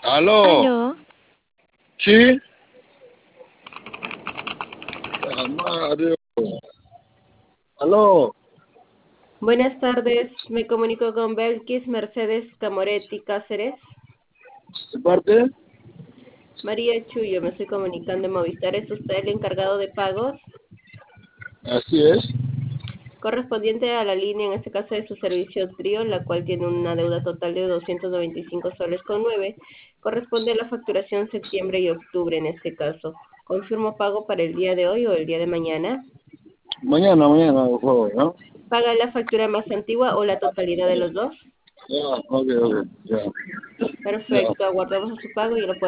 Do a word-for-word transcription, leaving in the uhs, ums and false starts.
Aló, Aló, sí, ah, Mario. Aló, Buenas tardes, me comunico con Belkis Mercedes Camoretti Cáceres. ¿de parte? María Chuyo, me estoy comunicando en Movistar. ¿Es usted el encargado de pagos? Así es. Correspondiente a la línea, en este caso de su servicio Trío, la cual tiene una deuda total de doscientos noventa y cinco soles con nueve. Corresponde a la facturación septiembre y octubre en este caso. ¿Confirmo pago para el día de hoy o el día de mañana? Mañana, mañana, por favor, ¿no? ¿Paga la factura más antigua o la totalidad de los dos? Ya, ok, ok, ya, ya. Perfecto, aguardamos su pago y lo